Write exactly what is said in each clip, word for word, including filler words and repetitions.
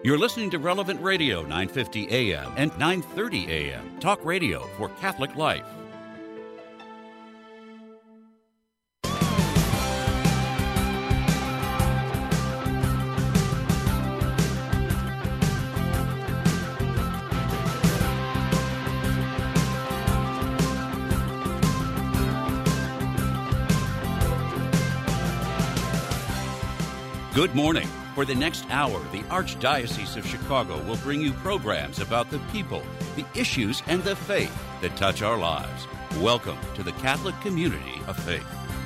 You're listening to Relevant Radio, nine fifty A M and nine thirty A M. Talk radio for Catholic life. Good morning. For the next hour, the Archdiocese of Chicago will bring you programs about the people, the issues, and the faith that touch our lives. Welcome to the Catholic Community of Faith.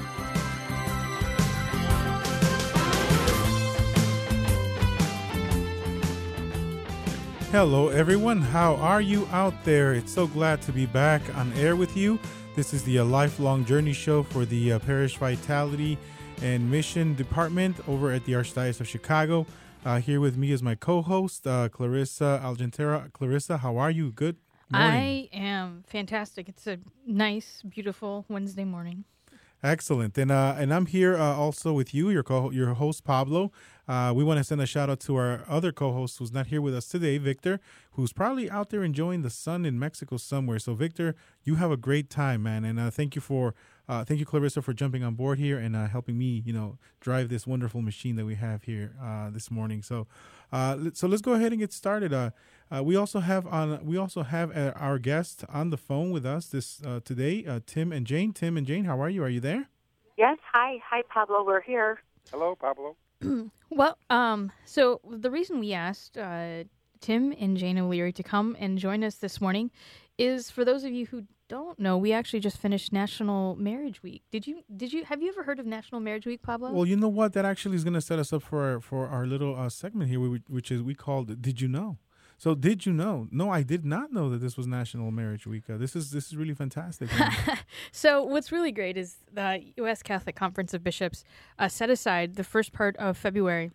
Hello, everyone. How are you out there? It's so glad to be back on air with you. This is the uh, Lifelong Journey Show for the uh, Parish Vitality and Mission Department over at the Archdiocese of Chicago. Uh, here with me is my co-host, uh, Clarissa Algentera. Clarissa, how are you? Good morning. I am fantastic. It's a nice, beautiful Wednesday morning. Excellent. And uh, and I'm here uh, also with you, your co- your host, Pablo. Uh, we want to send a shout out to our other co-host who's not here with us today, Victor, who's probably out there enjoying the sun in Mexico somewhere. So, Victor, you have a great time, man. And uh, thank you for uh, thank you, Clarissa, for jumping on board here and uh, helping me, you know, drive this wonderful machine that we have here uh, this morning. So, uh, so let's go ahead and get started. Uh, uh, we also have on we also have uh, our guest on the phone with us this uh, today, uh, Tim and Jane. Tim and Jane, how are you? Are you there? Yes. Hi. Hi, Pablo. We're here. Hello, Pablo. Well, um, so the reason we asked uh, Tim and Jane O'Leary to come and join us this morning is, for those of you who don't know, we actually just finished National Marriage Week. Did you? Did you? Have you ever heard of National Marriage Week, Pablo? Well, you know what? That actually is going to set us up for our, for our little uh, segment here, which is we called "Did You Know." So, did you know? No, I did not know that this was National Marriage Week. Uh, this is this is really fantastic. So, what's really great is the U S Catholic Conference of Bishops uh, set aside the first part of February,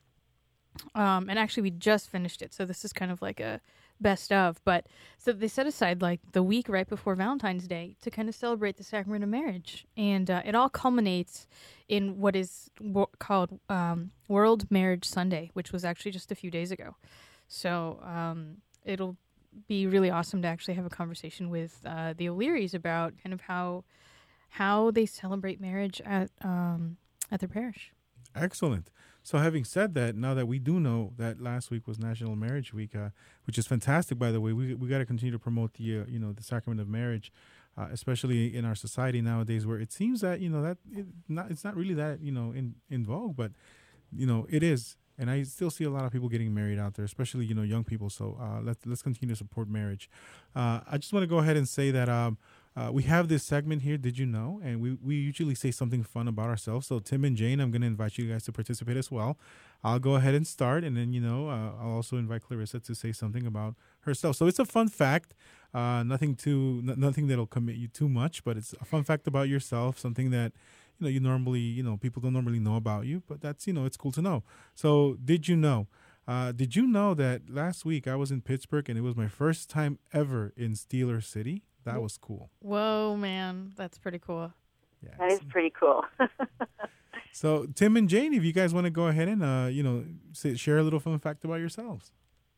um, and actually we just finished it. So, this is kind of like a best of. But so they set aside like the week right before Valentine's Day to kind of celebrate the sacrament of marriage, and uh, it all culminates in what is w- called um, World Marriage Sunday, which was actually just a few days ago. So um, it'll be really awesome to actually have a conversation with uh, the O'Learys about kind of how how they celebrate marriage at um, at their parish. Excellent. So having said that, now that we do know that last week was National Marriage Week, uh, which is fantastic, by the way, we we got to continue to promote the uh, you know the sacrament of marriage, uh, especially in our society nowadays, where it seems that you know that it not it's not really that you know in in vogue, but you know it is. And I still see a lot of people getting married out there, especially, you know, young people. So uh, let's let's continue to support marriage. Uh, I just want to go ahead and say that um, uh, we have this segment here, Did You Know? And we, we usually say something fun about ourselves. So Tim and Jane, I'm going to invite you guys to participate as well. I'll go ahead and start. And then, you know, uh, I'll also invite Clarissa to say something about herself. So it's a fun fact. Uh, nothing too, n- nothing that'll commit you too much, but it's a fun fact about yourself, something that you know, you normally, you know, people don't normally know about you, but that's, you know, it's cool to know. So did you know, uh, did you know that last week I was in Pittsburgh and it was my first time ever in Steeler City? That was cool. Whoa, man. That's pretty cool. Yeah, That is pretty cool. So Tim and Jane, if you guys want to go ahead and, uh, you know, say, share a little fun fact about yourselves.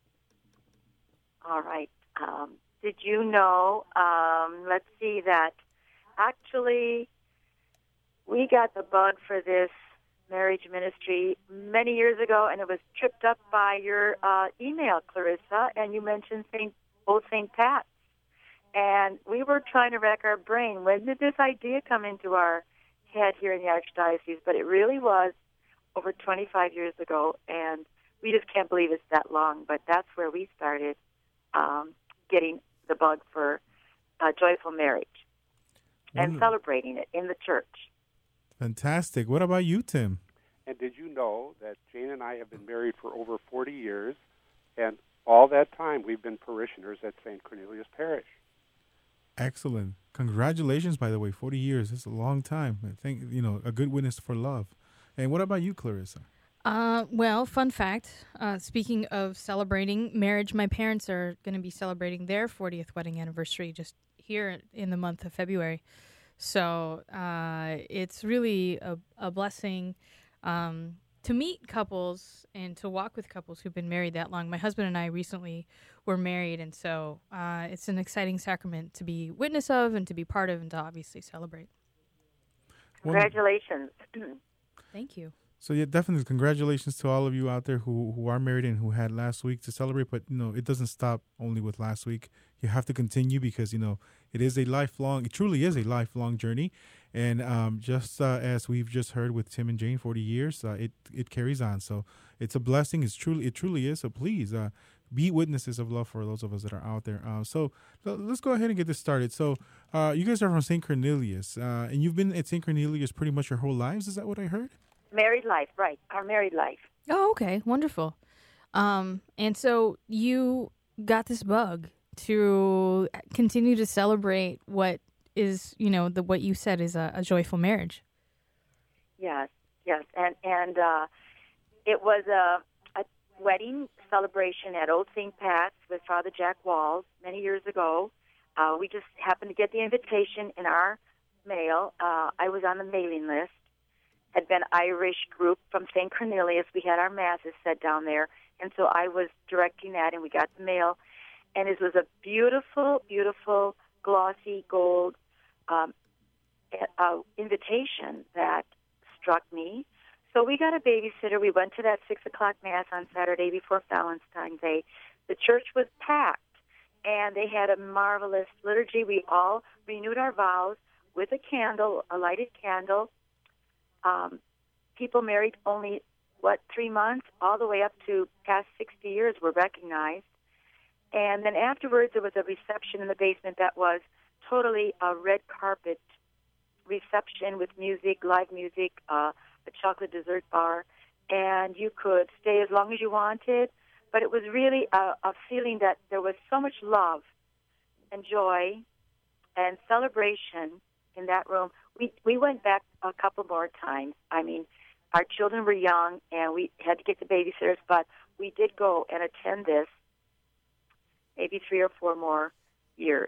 All right. Um, did you know, um, let's see that actually we got the bug for this marriage ministry many years ago, and it was tripped up by your uh, email, Clarissa, and you mentioned Saint Old Saint Pat's. And we were trying to rack our brain. When did this idea come into our head here in the Archdiocese? But it really was over twenty-five years ago, and we just can't believe it's that long. But that's where we started um, getting the bug for uh, joyful marriage and Mm. celebrating it in the church. Fantastic. What about you, Tim? And did you know that Jane and I have been married for over forty years, and all that time we've been parishioners at Saint Cornelius Parish? Excellent. Congratulations, by the way. forty years. That's a long time. I think, you know, a good witness for love. And what about you, Clarissa? Uh, well, fun fact, uh, speaking of celebrating marriage, my parents are going to be celebrating their fortieth wedding anniversary just here in the month of February. So uh, it's really a, a blessing um, to meet couples and to walk with couples who've been married that long. My husband and I recently were married, and so uh, it's an exciting sacrament to be witness of and to be part of and to obviously celebrate. Congratulations. Thank you. So yeah, definitely congratulations to all of you out there who, who are married and who had last week to celebrate. But you know, it doesn't stop only with last week. You have to continue because you know it is a lifelong. It truly is a lifelong journey, and um, just uh, as we've just heard with Tim and Jane, forty years, uh, it it carries on. So it's a blessing. It's truly it truly is. So please uh, be witnesses of love for those of us that are out there. Uh, so let's go ahead and get this started. So uh, you guys are from Saint Cornelius, uh, and you've been at Saint Cornelius pretty much your whole lives. Is that what I heard? Married life, right. Our married life. Oh, okay. Wonderful. Um, and so you got this bug to continue to celebrate what is, you know, the what you said is a, a joyful marriage. Yes, yes. And and uh, it was a, a wedding celebration at Old Saint Pat's with Father Jack Walls many years ago. Uh, we just happened to get the invitation in our mail. Uh, I was on the mailing list. Had been Irish group from Saint Cornelius. We had our masses said down there, and so I was directing that, and we got the mail, and it was a beautiful, beautiful, glossy gold um, uh, invitation that struck me. So we got a babysitter. We went to that six o'clock mass on Saturday before Valentine's Day. The church was packed, and they had a marvelous liturgy. We all renewed our vows with a candle, a lighted candle. Um, people married only, what, three months, all the way up to past sixty years were recognized. And then afterwards, there was a reception in the basement that was totally a red carpet reception with music, live music, uh, a chocolate dessert bar. And you could stay as long as you wanted. But it was really a, a feeling that there was so much love and joy and celebration in that room. We we went back a couple more times. I mean, our children were young, and we had to get the babysitters, but we did go and attend this maybe three or four more years.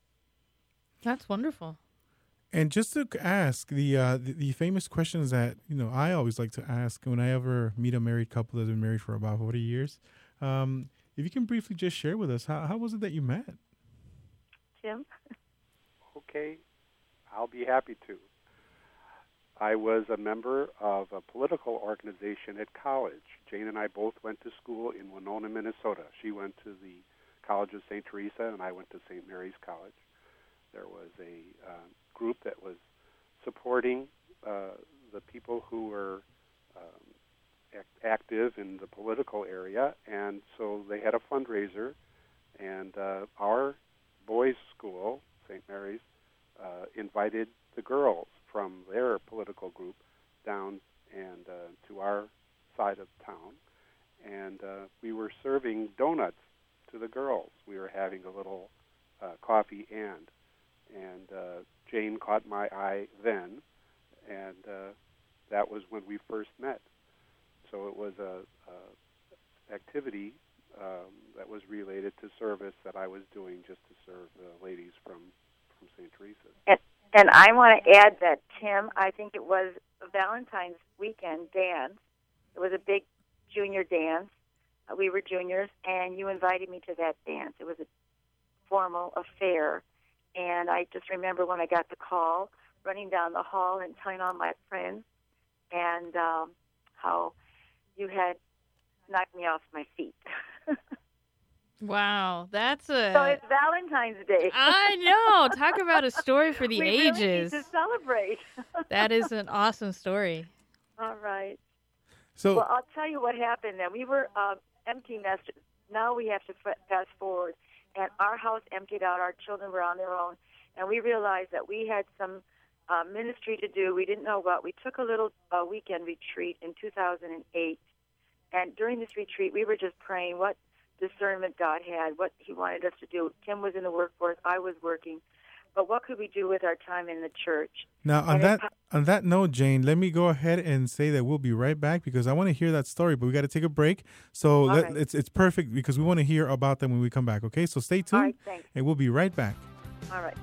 That's wonderful. And just to ask the, uh, the the famous questions that you know I always like to ask when I ever meet a married couple that's been married for about forty years, um, if you can briefly just share with us how how was it that you met? Tim? Okay. I'll be happy to. I was a member of a political organization at college. Jane and I both went to school in Winona, Minnesota. She went to the College of Saint Teresa, and I went to Saint Mary's College. There was a uh, group that was supporting uh, the people who were um, act- active in the political area, and so they had a fundraiser, and uh, our boys' school, Saint Mary's, Uh, invited the girls from their political group down and uh, to our side of town, and uh, we were serving donuts to the girls. We were having a little uh, coffee and, and uh, Jane caught my eye then, and uh, that was when we first met. So it was a, a activity um, that was related to service that I was doing just to serve the ladies from from Saint Teresa. And, and I want to add that, Tim, I think it was a Valentine's weekend dance. It was a big junior dance. Uh, we were juniors, and you invited me to that dance. It was a formal affair, and I just remember when I got the call, running down the hall and telling all my friends, and um, how you had knocked me off my feet. Wow, that's a... So it's Valentine's Day. I know. Talk about a story for the we ages. Really need to celebrate. That is an awesome story. All right. So, well, I'll tell you what happened then. We were uh, empty nesters. Now we have to f- fast forward. And our house emptied out. Our children were on their own. And we realized that we had some uh, ministry to do. We didn't know what. We took a little uh, weekend retreat in two thousand eight. And during this retreat, we were just praying what discernment God had, what he wanted us to do. Tim was in the workforce, I was working. But what could we do with our time in the church? Now, on and that on that note, Jane, let me go ahead and say that we'll be right back because I want to hear that story, but we got to take a break. So let, right. it's it's perfect because we want to hear about them when we come back, okay? So stay tuned, All right, thanks. and we'll be right back. All right.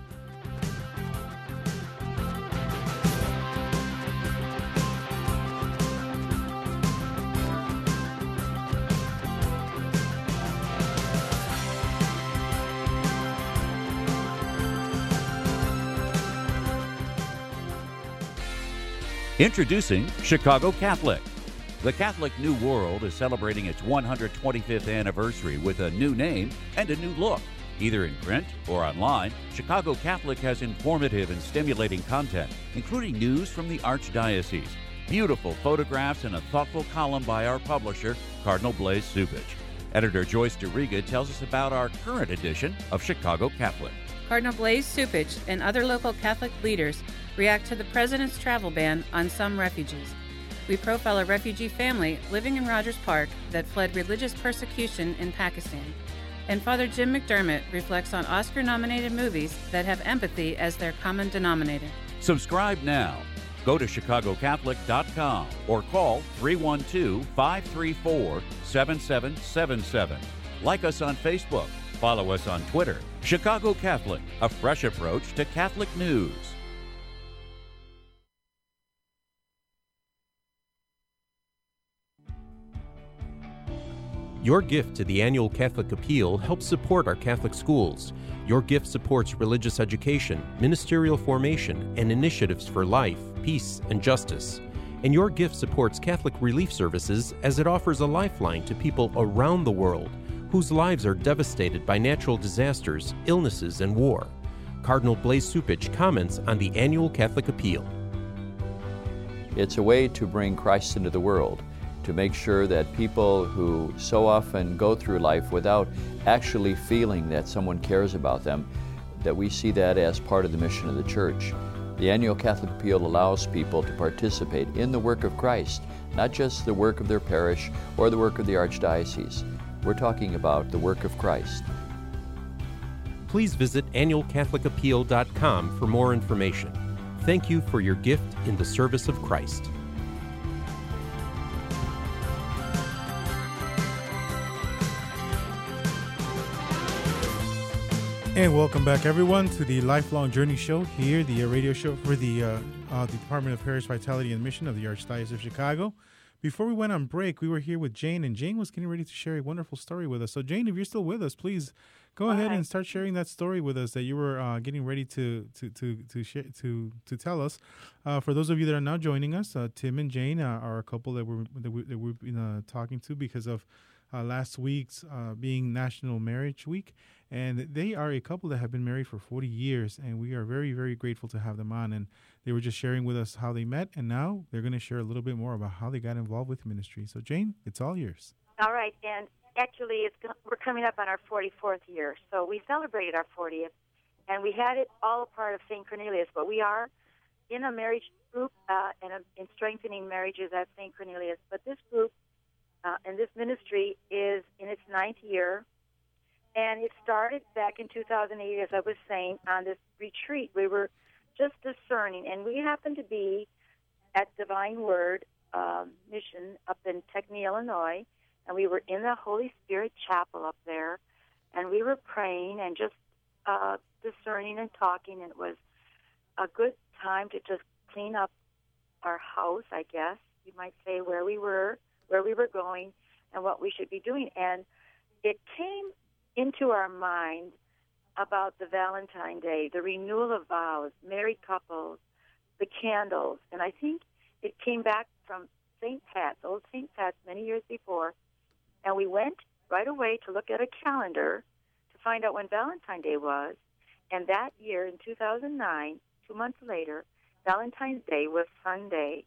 Introducing Chicago Catholic. The Catholic New World is celebrating its one hundred twenty-fifth anniversary with a new name and a new look. Either in print or online, Chicago Catholic has informative and stimulating content, including news from the Archdiocese, beautiful photographs, and a thoughtful column by our publisher, Cardinal Blaise Cupich. Editor Joyce DeRiga tells us about our current edition of Chicago Catholic. Cardinal Blaise Cupich and other local Catholic leaders react to the President's travel ban on some refugees. We profile a refugee family living in Rogers Park that fled religious persecution in Pakistan. And Father Jim McDermott reflects on Oscar-nominated movies that have empathy as their common denominator. Subscribe now. Go to chicago catholic dot com or call three one two, five three four, seven seven seven seven. Like us on Facebook. Follow us on Twitter. Chicago Catholic, a fresh approach to Catholic news. Your gift to the annual Catholic Appeal helps support our Catholic schools. Your gift supports religious education, ministerial formation, and initiatives for life, peace, and justice. And your gift supports Catholic Relief Services as it offers a lifeline to people around the world whose lives are devastated by natural disasters, illnesses, and war. Cardinal Blaise Cupich comments on the annual Catholic Appeal. It's a way to bring Christ into the world, to make sure that people who so often go through life without actually feeling that someone cares about them, that we see that as part of the mission of the Church. The annual Catholic Appeal allows people to participate in the work of Christ, not just the work of their parish or the work of the Archdiocese. We're talking about the work of Christ. Please visit annual catholic appeal dot com for more information. Thank you for your gift in the service of Christ. And welcome back, everyone, to the Lifelong Journey Show here, the uh, radio show for the, uh, uh, the Department of Parish Vitality and Mission of the Archdiocese of Chicago. Before we went on break, we were here with Jane, and Jane was getting ready to share a wonderful story with us. So, Jane, if you're still with us, please go ahead and start sharing that story with us that you were uh, getting ready to to to to share, to to tell us. Uh, for those of you that are now joining us, uh, Tim and Jane uh, are a couple that we're that, we, that we've been uh, talking to because of uh, last week's uh, being National Marriage Week. And they are a couple that have been married for forty years, and we are very, very grateful to have them on. And they were just sharing with us how they met, and now they're going to share a little bit more about how they got involved with ministry. So, Jane, it's all yours. All right, and actually, it's we're coming up on our forty-fourth year, so we celebrated our fortieth, and we had it all a part of Saint Cornelius, but we are in a marriage group uh, and a, in strengthening marriages at Saint Cornelius. But this group uh, and this ministry is in its ninth year. And it started back in two thousand eight, as I was saying, on this retreat. We were just discerning, and we happened to be at Divine Word um, Mission up in Techney, Illinois, and we were in the Holy Spirit Chapel up there, and we were praying and just uh, discerning and talking, and it was a good time to just clean up our house, I guess, you might say, where we were, where we were going, and what we should be doing. And it came into our mind about the Valentine Day, the renewal of vows, married couples, the candles. And I think it came back from Saint Pat's, old Saint Pat's, many years before. And we went right away to look at a calendar to find out when Valentine Day was. And that year, in two thousand nine, two months later, Valentine's Day was Sunday.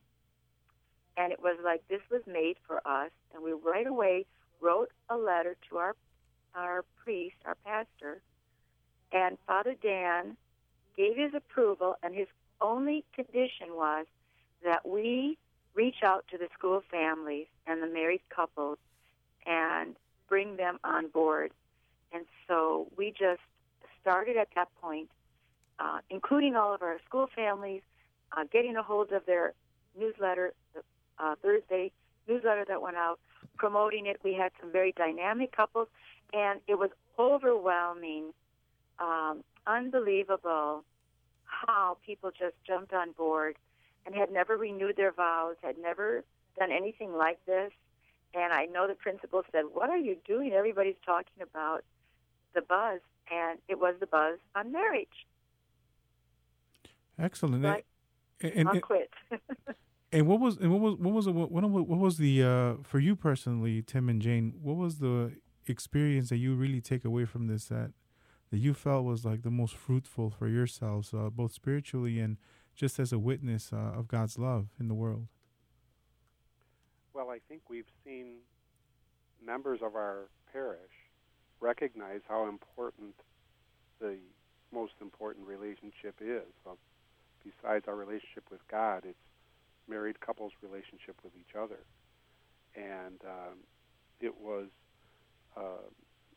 And it was like this was made for us. And we right away wrote a letter to our our priest, our pastor, and Father Dan gave his approval, and his only condition was that we reach out to the school families and the married couples and bring them on board. And so we just started at that point, uh, including all of our school families, uh, getting a hold of their newsletter, the uh, Thursday newsletter that went out, promoting it. We had some very dynamic couples, and it was overwhelming, um, unbelievable how people just jumped on board and had never renewed their vows, had never done anything like this. And I know the principal said, "What are you doing? Everybody's talking about the buzz." And it was the buzz on marriage. Excellent. Right? And, and, I'll quit. And what was and what was what was the, what, what was the uh, for you personally, Tim and Jane? What was the experience that you really take away from this that that you felt was like the most fruitful for yourselves, uh, both spiritually and just as a witness uh, of God's love in the world? Well, I think we've seen members of our parish recognize how important the most important relationship is. Well, besides our relationship with God, it's married couples' relationship with each other. And um, it was uh,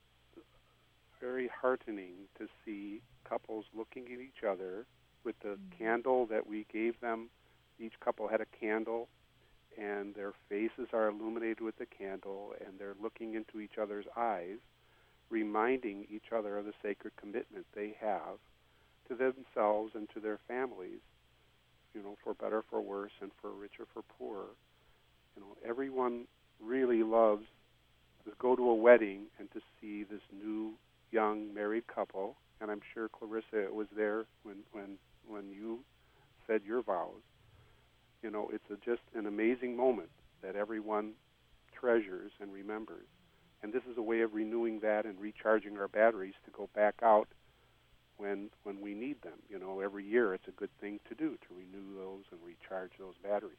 very heartening to see couples looking at each other with the mm-hmm. candle that we gave them. Each couple had a candle, and their faces are illuminated with the candle, and they're looking into each other's eyes, reminding each other of the sacred commitment they have to themselves and to their families, you know, for better, for worse, and for richer, for poorer. You know, everyone really loves to go to a wedding and to see this new, young, married couple, and I'm sure, Clarissa, was there when, when, when you said your vows. You know, it's a, just an amazing moment that everyone treasures and remembers. And this is a way of renewing that and recharging our batteries to go back out when when we need them. You know, every year it's a good thing to do, to renew those and recharge those batteries.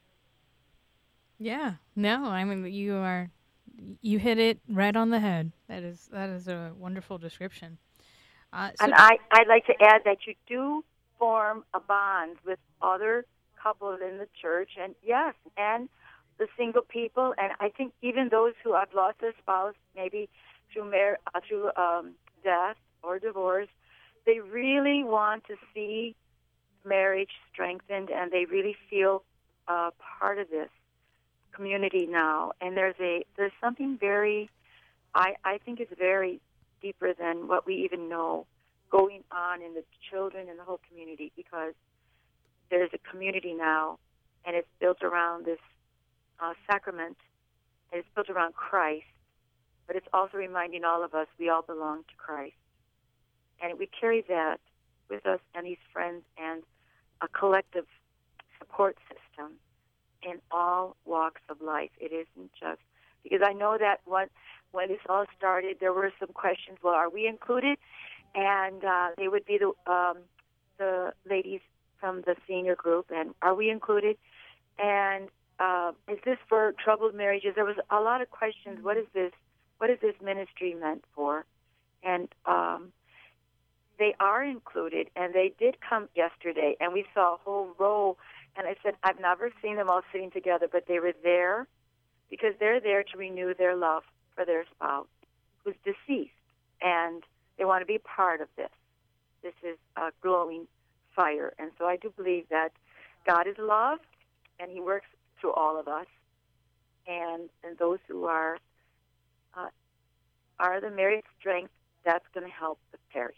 Yeah. No, I mean, you are, you hit it right on the head. That is that is a wonderful description. Uh, so and I, I'd like to add that you do form a bond with other couples in the church, and yes, and the single people, and I think even those who have lost their spouse, maybe through mar- uh, through um, death or divorce, they really want to see marriage strengthened, and they really feel uh, part of this community now. And there's a there's something very, I I think it's very deeper than what we even know going on in the children and the whole community, because there's a community now, and it's built around this uh, sacrament, and it's built around Christ, but it's also reminding all of us we all belong to Christ. And we carry that with us and these friends and a collective support system in all walks of life. It isn't just, because I know that when, when this all started, there were some questions, well, are we included? And uh, they would be the um, the ladies from the senior group, and are we included? And uh, is this for troubled marriages? There was a lot of questions. What is this? What is this ministry meant for? And um, they are included, and they did come yesterday, and we saw a whole row. And I said, I've never seen them all sitting together, but they were there because they're there to renew their love for their spouse who's deceased, and they want to be part of this. This is a glowing fire. And so I do believe that God is love, and he works through all of us. And, and those who are uh, are the married strength, that's going to help the parish.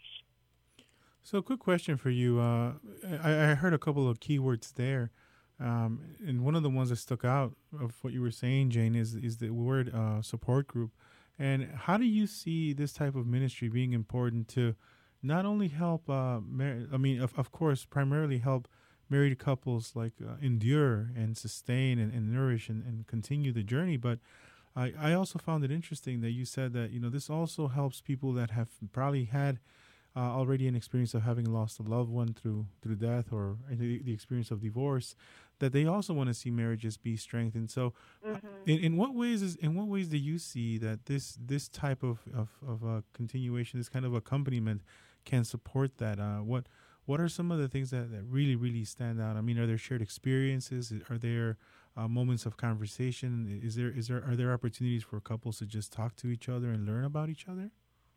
So, quick question for you. Uh, I, I heard a couple of keywords there. Um, and one of the ones that stuck out of what you were saying, Jane, is, is the word uh, support group. And how do you see this type of ministry being important to not only help, uh, mar- I mean, of, of course, primarily help married couples like uh, endure and sustain and, and nourish and, and continue the journey, but I, I also found it interesting that you said that, you know, this also helps people that have probably had uh, already an experience of having lost a loved one through through death or the, the experience of divorce, that they also want to see marriages be strengthened. So mm-hmm. in, in what ways is in what ways do you see that this this type of, of, of uh, continuation, this kind of accompaniment can support that? Uh, what what are some of the things that, that really, really stand out? I mean, are there shared experiences? Are there uh, moments of conversation? Is there is there are there opportunities for couples to just talk to each other and learn about each other?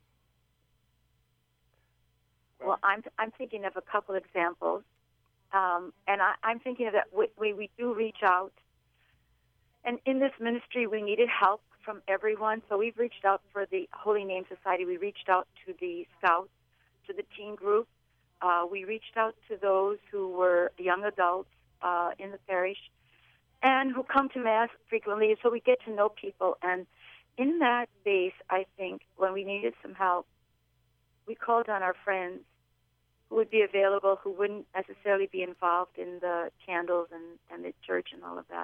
Well, I'm I'm thinking of a couple examples, um, and I, I'm thinking of that we, we we do reach out, and in this ministry we needed help from everyone. So we've reached out for the Holy Name Society. We reached out to the Scouts, to the teen group. Uh, we reached out to those who were young adults uh, in the parish, and who come to Mass frequently. So we get to know people, and in that base, I think when we needed some help, we called on our friends who would be available, who wouldn't necessarily be involved in the candles and, and the church and all of that.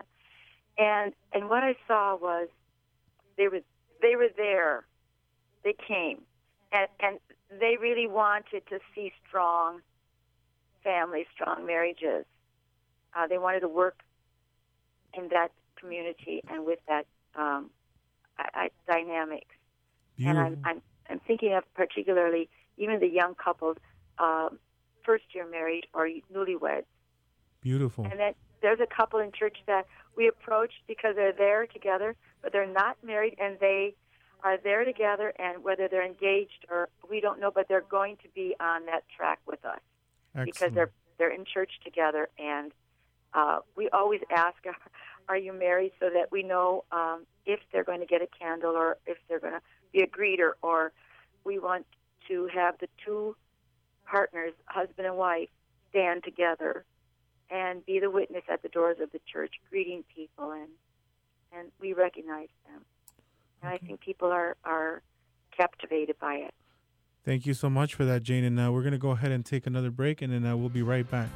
And and what I saw was they were they were there. They came, and and they really wanted to see strong families, strong marriages. Uh, they wanted to work in that community and with that um, I, I, dynamics. Beautiful. And I'm, I'm I'm thinking of particularly even the young couples, uh, first year married or newlyweds. Beautiful. And then there's a couple in church that we approached because they're there together, but they're not married, and they are there together, and whether they're engaged or we don't know, but they're going to be on that track with us. Excellent. Because they're they're in church together, and uh, we always ask, are you married, so that we know um, if they're going to get a candle or if they're going to be a greeter, or we want to have the two partners, husband and wife, stand together and be the witness at the doors of the church, greeting people, and and we recognize them. And Okay. I think people are, are captivated by it. Thank you so much for that, Jane. And uh, we're going to go ahead and take another break, and then uh, we'll be right back.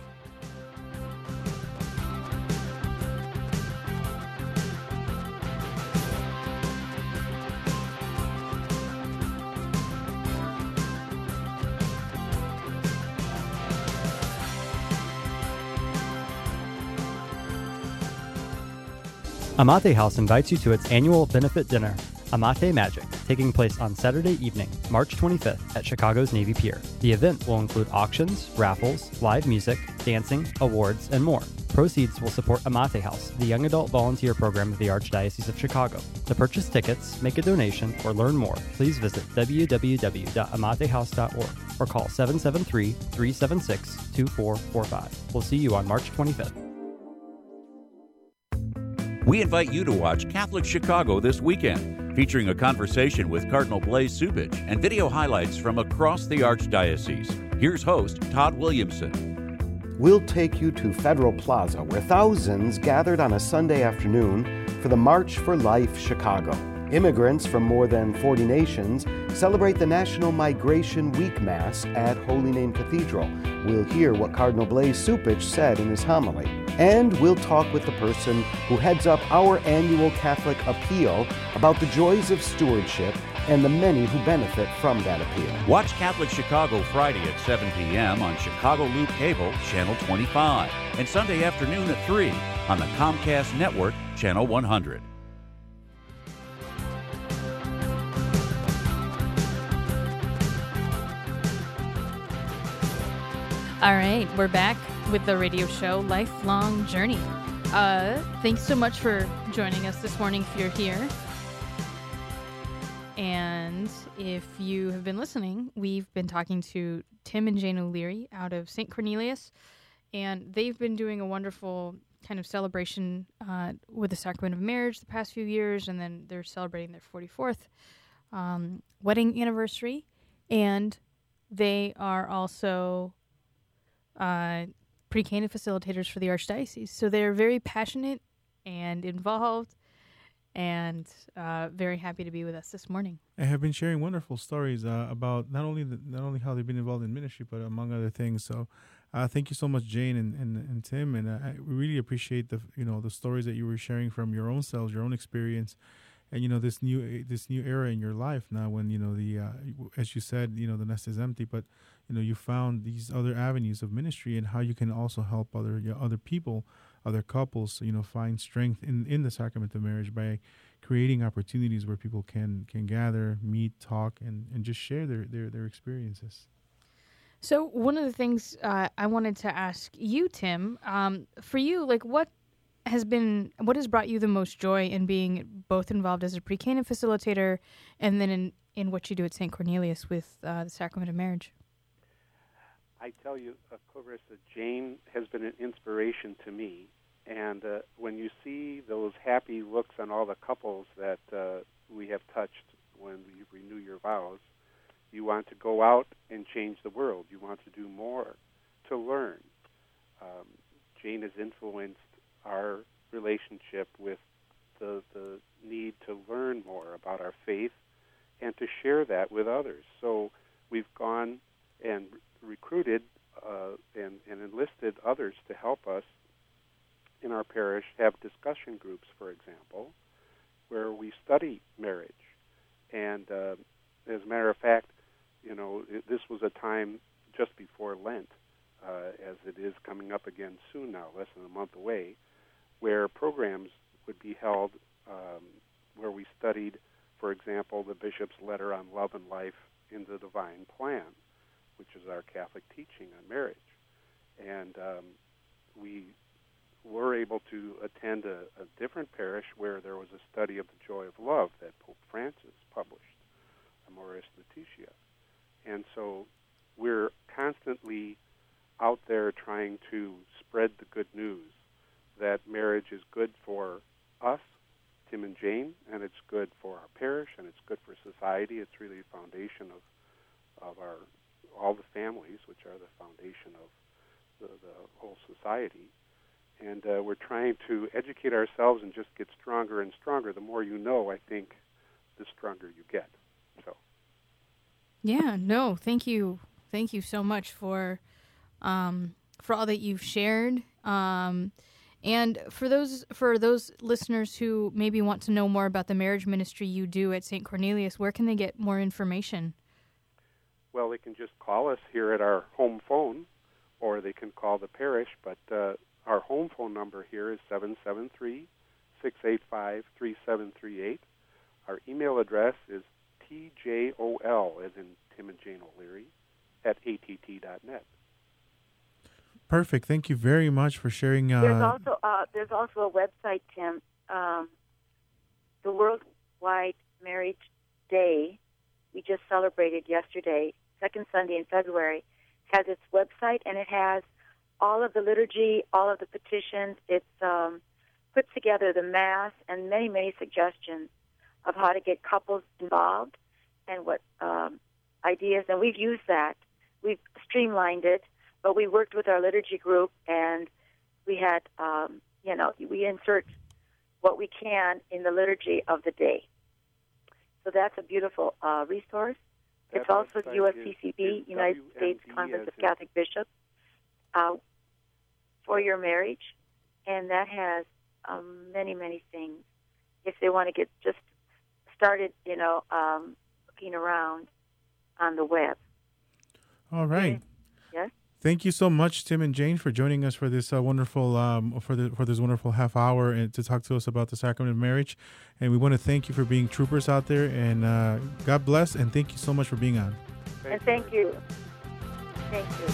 Amate House invites you to its annual benefit dinner, Amate Magic, taking place on Saturday evening, March twenty-fifth at Chicago's Navy Pier. The event will include auctions, raffles, live music, dancing, awards, and more. Proceeds will support Amate House, the young adult volunteer program of the Archdiocese of Chicago. To purchase tickets, make a donation, or learn more, please visit w w w dot amate house dot org or call seven seven three, three seven six, two four four five. We'll see you on March twenty-fifth. We invite you to watch Catholic Chicago this weekend, featuring a conversation with Cardinal Blaise Cupich and video highlights from across the Archdiocese. Here's host Todd Williamson. We'll take you to Federal Plaza, where thousands gathered on a Sunday afternoon for the March for Life Chicago. Immigrants from more than forty nations celebrate the National Migration Week Mass at Holy Name Cathedral. We'll hear what Cardinal Blaise Cupich said in his homily. And we'll talk with the person who heads up our annual Catholic Appeal about the joys of stewardship and the many who benefit from that appeal. Watch Catholic Chicago Friday at seven p.m. on Chicago Loop Cable, Channel twenty-five, and Sunday afternoon at three on the Comcast Network, Channel one hundred. All right, we're back with the radio show Lifelong Journey. Uh, thanks so much for joining us this morning if you're here. And if you have been listening, we've been talking to Tim and Jane O'Leary out of Saint Cornelius, and they've been doing a wonderful kind of celebration uh, with the Sacrament of Marriage the past few years, and then they're celebrating their forty-fourth um, wedding anniversary, and they are also uh, pre-Cana facilitators for the Archdiocese. So they're very passionate and involved, and uh, very happy to be with us this morning. I have been sharing wonderful stories uh, about not only the, not only how they've been involved in ministry, but among other things. So, uh, thank you so much, Jane and, and, and Tim, and uh, I really appreciate the you know the stories that you were sharing from your own selves, your own experience, and you know this new this new era in your life now. When you know the uh, as you said, you know the nest is empty, but you know you found these other avenues of ministry and how you can also help other you know, other people, other couples, you know, find strength in, in the sacrament of marriage by creating opportunities where people can can gather, meet, talk, and, and just share their, their, their experiences. So one of the things uh, I wanted to ask you, Tim, um, for you, like what has been, what has brought you the most joy in being both involved as a pre-Cana facilitator and then in, in what you do at Saint Cornelius with uh, the Sacrament of Marriage? I tell you, uh, Clarissa, Jane has been an inspiration to me. And uh, when you see those happy looks on all the couples that uh, we have touched when you renew your vows, you want to go out and change the world. You want to do more to learn. Um, Jane has influenced our relationship with the, the need to learn more about our faith and to share that with others. So we've gone and recruited uh, and, and enlisted others to help us in our our parish have discussion groups, for example, where we study marriage. And uh, as a matter of fact, you know, it, this was a time just before Lent, uh, as it is coming up again soon now, less than a month away, where programs would be held um, where we studied, for example, the bishop's letter on love and life in the divine plan, which is our Catholic teaching on marriage. And um, we were able to attend a, a different parish where there was a study of the joy of love that Pope Francis published, Amoris Laetitia. And so we're constantly out there trying to spread the good news that marriage is good for us, Tim and Jane, and it's good for our parish, and it's good for society. It's really the foundation of, of our all the families, which are the foundation of the, the whole society. And uh, we're trying to educate ourselves and just get stronger and stronger. The more you know, I think, the stronger you get. So. Yeah, no, thank you. Thank you so much for um, for all that you've shared. Um, and for those for those listeners who maybe want to know more about the marriage ministry you do at Saint Cornelius, where can they get more information? Well, they can just call us here at our home phone, or they can call the parish. But uh, our home phone number here is seven seven three, six eight five, three seven three eight. Our email address is T J O L, as in Tim and Jane O'Leary, at A T T dot net. Perfect. Thank you very much for sharing. Uh... There's also uh, there's also a website, Tim. Um, the Worldwide Marriage Day, we just celebrated yesterday, second Sunday in February, has its website, and it has all of the liturgy, all of the petitions. It's um, put together the Mass and many, many suggestions of how to get couples involved and what um, ideas. And we've used that. We've streamlined it, but we worked with our liturgy group, and we had, um, you know, we insert what we can in the liturgy of the day. So that's a beautiful uh, resource. That it's also U S C C B, United States Conference of Catholic Bishops, uh, for your marriage, and that has um, many, many things. If they want to get just started, you know, um, looking around on the web. All right. Yes. Thank you so much, Tim and Jane, for joining us for this uh, wonderful um, for the for this wonderful half hour and to talk to us about the sacrament of marriage. And we want to thank you for being troopers out there. And uh, God bless. And thank you so much for being on. And thank you. Thank you.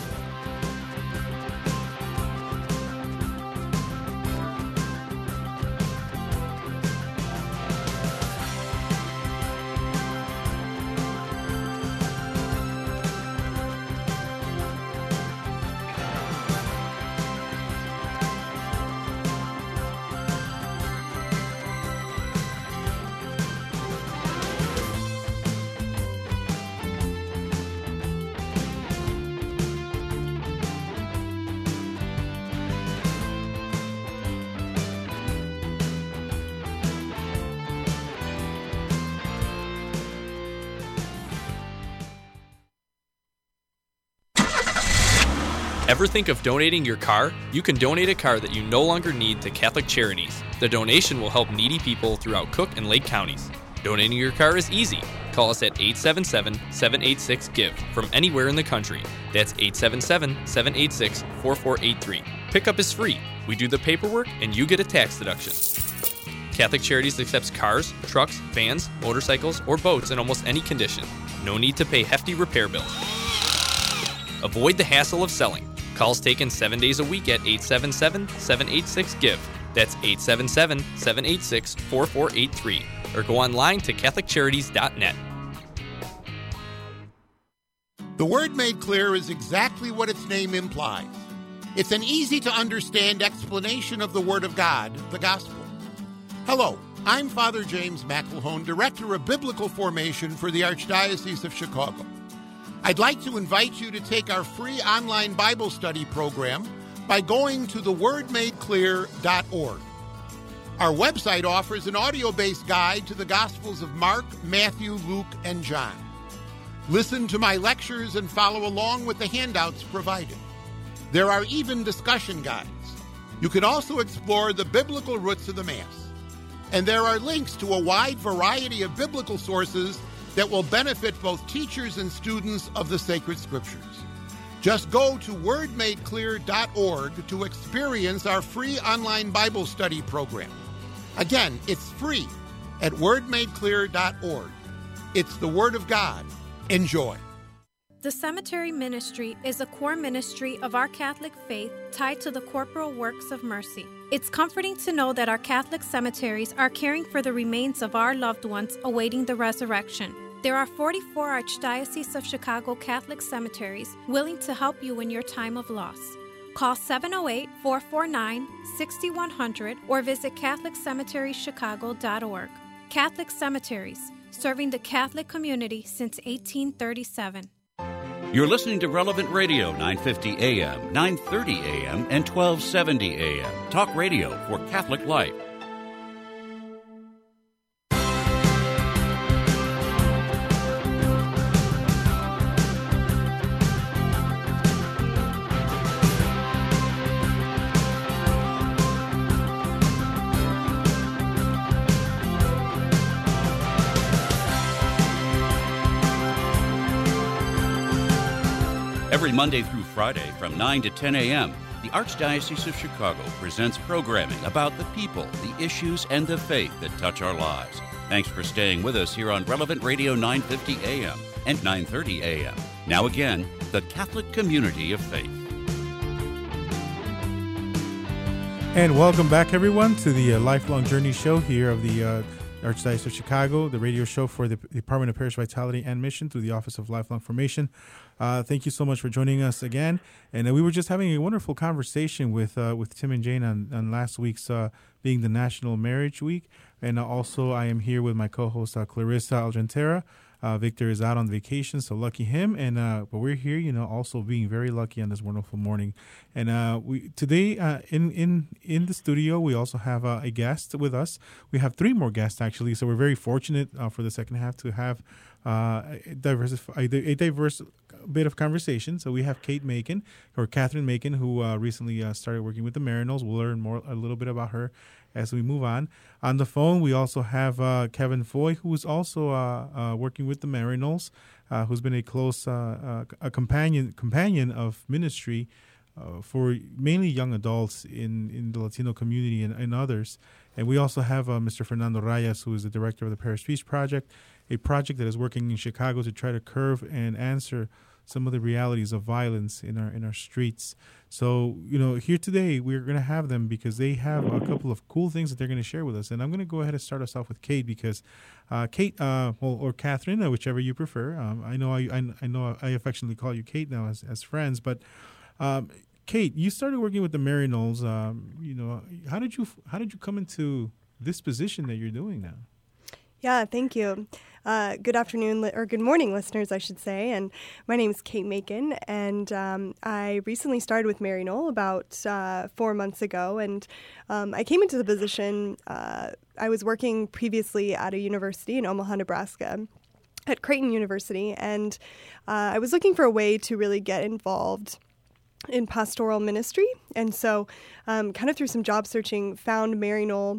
Ever think of donating your car? You can donate a car that you no longer need to Catholic Charities. The donation will help needy people throughout Cook and Lake counties. Donating your car is easy. Call us at eight seven seven, seven eight six, G I V from anywhere in the country. That's eight seven seven, seven eight six, four four eight three. Pickup is free. We do the paperwork and you get a tax deduction. Catholic Charities accepts cars, trucks, vans, motorcycles, or boats in almost any condition. No need to pay hefty repair bills. Avoid the hassle of selling. Calls taken seven days a week at eight seven seven, seven eight six, G I V. That's eight seven seven, seven eight six, four four eight three. Or go online to Catholic Charities dot net. The Word Made Clear is exactly what its name implies. It's an easy-to-understand explanation of the Word of God, the Gospel. Hello, I'm Father James McElhone, Director of Biblical Formation for the Archdiocese of Chicago. I'd like to invite you to take our free online Bible study program by going to the word made clear dot org. Our website offers an audio-based guide to the Gospels of Mark, Matthew, Luke, and John. Listen to my lectures and follow along with the handouts provided. There are even discussion guides. You can also explore the biblical roots of the Mass. And there are links to a wide variety of biblical sources that will benefit both teachers and students of the sacred scriptures. Just go to word made clear dot org to experience our free online Bible study program. Again, it's free at word made clear dot org. It's the Word of God. Enjoy. The Cemetery Ministry is a core ministry of our Catholic faith tied to the corporal works of mercy. It's comforting to know that our Catholic cemeteries are caring for the remains of our loved ones awaiting the resurrection. There are forty-four Archdiocese of Chicago Catholic cemeteries willing to help you in your time of loss. Call seven oh eight, four four nine, six one zero zero or visit catholic cemeteries chicago dot org. Catholic Cemeteries, serving the Catholic community since eighteen thirty-seven. You're listening to Relevant Radio, nine fifty A M, nine thirty A M, and twelve seventy A M. Talk radio for Catholic life. Every Monday through Friday from nine to ten A M, the Archdiocese of Chicago presents programming about the people, the issues, and the faith that touch our lives. Thanks for staying with us here on Relevant Radio nine fifty A M and nine thirty A M. Now again, the Catholic Community of Faith. And welcome back, everyone, to the uh, Lifelong Journey show here of the uh, Archdiocese of Chicago, the radio show for the Department of Parish Vitality and Mission through the Office of Lifelong Formation. Uh, thank you so much for joining us again. And uh, we were just having a wonderful conversation with uh, with Tim and Jane on, on last week's uh, being the National Marriage Week. And uh, also I am here with my co-host, uh, Clarissa Algentera. Uh, Victor is out on vacation, so lucky him. And uh, but we're here, you know, also being very lucky on this wonderful morning. And uh, we today uh, in in in the studio we also have uh, a guest with us. We have three more guests actually, so we're very fortunate uh, for the second half to have uh, a diverse a diverse bit of conversation. So we have Kate Macon or Catherine Macon, who uh, recently uh, started working with the Maryknolls. We'll learn more a little bit about her as we move on. On the phone, we also have uh, Kevin Foy, who is also uh, uh, working with the Maryknolls, uh, who's been a close uh, uh, a companion companion of ministry uh, for mainly young adults in, in the Latino community and, and others. And we also have uh, Mister Fernando Reyes, who is the director of the Parish Peace Project, a project that is working in Chicago to try to curb and answer some of the realities of violence in our in our streets. So, you know, here today we're going to have them because they have a couple of cool things that they're going to share with us. And I'm going to go ahead and start us off with Kate because uh, Kate, uh, well, or Catherine, uh, whichever you prefer. Um, I know I, I I know I affectionately call you Kate now as as friends, but um, Kate, you started working with the Maryknolls. Um, you know, how did you how did you come into this position that you're doing now? Yeah, thank you. Uh, good afternoon, li- or good morning, listeners, I should say. And my name is Kate Macon, and um, I recently started with Maryknoll about uh, four months ago. And um, I came into the position, uh, I was working previously at a university in Omaha, Nebraska, at Creighton University, and uh, I was looking for a way to really get involved in pastoral ministry. And so um, kind of through some job searching, found Maryknoll.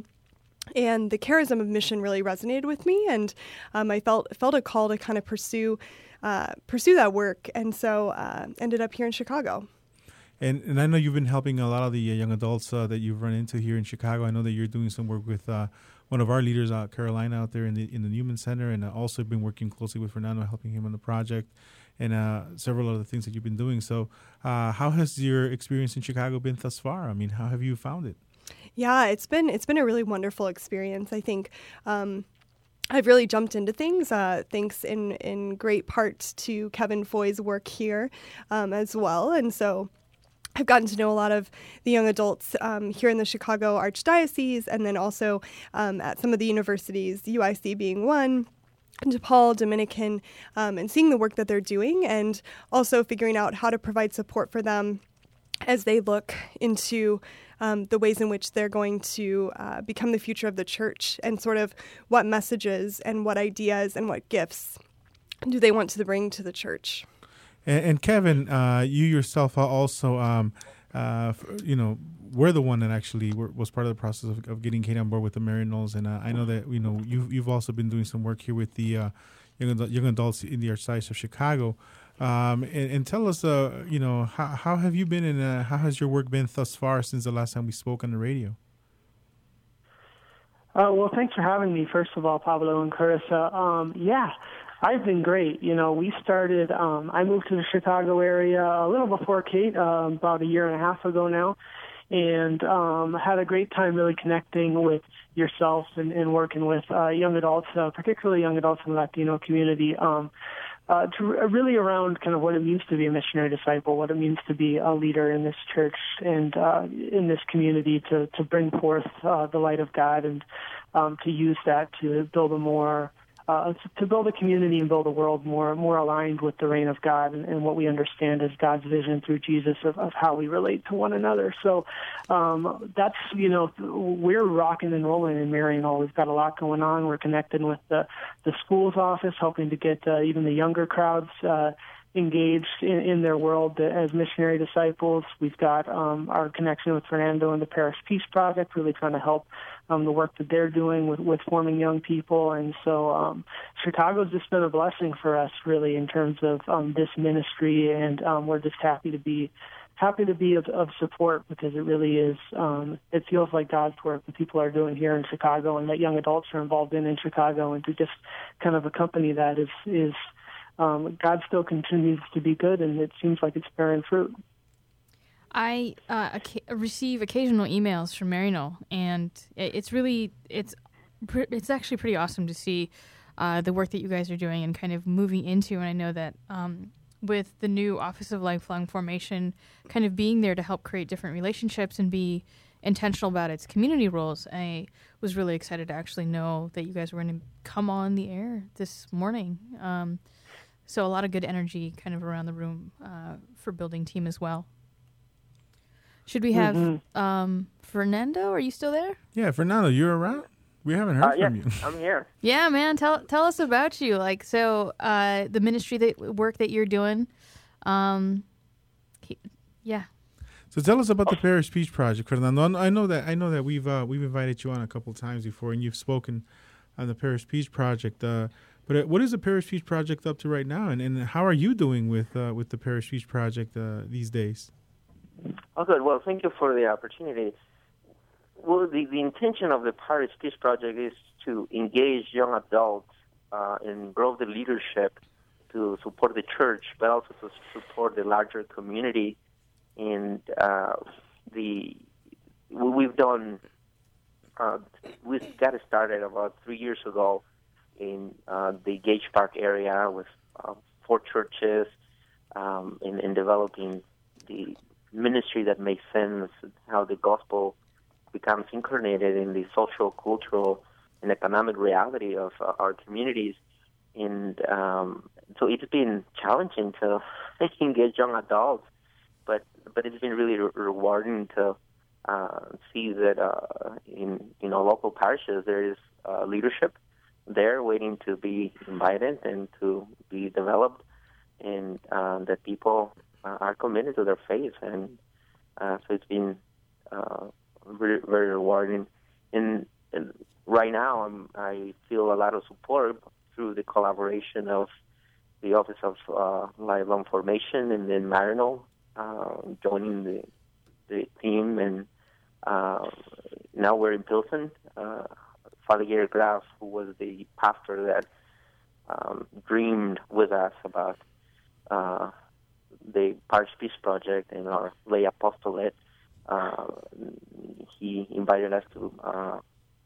And the charism of mission really resonated with me, and um, I felt felt a call to kind of pursue uh, pursue that work, and so uh, ended up here in Chicago. And and I know you've been helping a lot of the young adults uh, that you've run into here in Chicago. I know that you're doing some work with uh, one of our leaders, uh, Carolina, out there in the in the Newman Center, and uh, also been working closely with Fernando, helping him on the project, and uh, several other things that you've been doing. So, uh, how has your experience in Chicago been thus far? I mean, how have you found it? Yeah, it's been it's been a really wonderful experience. I think um, I've really jumped into things, uh, thanks in, in great part to Kevin Foy's work here um, as well. And so I've gotten to know a lot of the young adults um, here in the Chicago Archdiocese, and then also um, at some of the universities, U I C being one, DePaul, Dominican, um, and seeing the work that they're doing, and also figuring out how to provide support for them as they look into um, the ways in which they're going to uh, become the future of the church, and sort of what messages and what ideas and what gifts do they want to bring to the church. And, and Kevin, uh, you yourself are also um, uh, for, you know, we're the one that actually were, was part of the process of, of getting Kate on board with the Maryknolls, and uh, I know that you know you've you've also been doing some work here with the uh, young adult, young adults in the Archdiocese of Chicago. Um, and, and tell us, uh, you know, how how have you been, and uh, how has your work been thus far since the last time we spoke on the radio? Uh, well, thanks for having me, first of all, Pablo and Carissa. Um, yeah, I've been great. You know, we started, um, I moved to the Chicago area a little before Kate, uh, about a year and a half ago now, and um, had a great time really connecting with yourself and, and working with uh, young adults, uh, particularly young adults in the Latino community. Um, Uh, to really around kind of what it means to be a missionary disciple, what it means to be a leader in this church and uh, in this community, to, to bring forth uh, the light of God, and um, to use that to build a more, uh, to build a community and build a world more more aligned with the reign of God and, and what we understand as God's vision through Jesus of, of how we relate to one another. So um, that's, you know, we're rocking and rolling in Maryknoll. We've got a lot going on. We're connected with the, the school's office, helping to get uh, even the younger crowds uh, engaged in, in their world as missionary disciples. We've got um, our connection with Fernando and the Parish Peace Project, really trying to help um, the work that they're doing with, with forming young people. And so um, Chicago's just been a blessing for us, really, in terms of um, this ministry, and um, we're just happy to be happy to be of, of support, because it really is, um, it feels like God's work that people are doing here in Chicago and that young adults are involved in in Chicago, and to just kind of accompany that is, is um, God still continues to be good, and it seems like it's bearing fruit. I uh, receive occasional emails from Maryknoll, and it's really, it's it's actually pretty awesome to see uh, the work that you guys are doing and kind of moving into, and I know that um, with the new Office of Lifelong Formation kind of being there to help create different relationships and be intentional about its community roles, I was really excited to actually know that you guys were going to come on the air this morning. Um, so a lot of good energy kind of around the room uh, for Building Team as well. Should we have mm-hmm. um, Fernando? Are you still there? Yeah, Fernando, you're around? We haven't heard uh, yeah, from you. I'm here. Yeah, man. Tell tell us about you. Like, so uh, the ministry that work that you're doing. Um, yeah. So tell us about the Parish Peace Project, Fernando. I know that I know that we've uh, we've invited you on a couple of times before, and you've spoken on the Parish Peace Project. Uh, but what is the Parish Peace Project up to right now, and, and how are you doing with uh, with the Parish Peace Project uh, these days? Oh, good. Well, thank you for the opportunity. Well, the, the intention of the Parish Peace Project is to engage young adults uh, and grow the leadership to support the church, but also to support the larger community. And uh, the we've done, uh, we got started about three years ago in uh, the Gage Park area with uh, four churches, um, in, in developing the ministry that makes sense, how the gospel becomes incarnated in the social, cultural, and economic reality of uh, our communities. And um, so it's been challenging to engage young adults, but but it's been really re- rewarding to uh, see that uh, in you know local parishes there is uh, leadership there waiting to be invited and to be developed, and uh, that people uh, are committed to their faith, and uh, so it's been uh, very, very rewarding. And, and right now, I'm, I feel a lot of support through the collaboration of the Office of uh, Lifelong Formation and then Maryknoll uh, joining the the team, and uh, now we're in Pilsen. Uh, Father Gary Graf, who was the pastor that um, dreamed with us about uh, the Parish Peace Project and our lay apostolate, uh, he invited us to uh,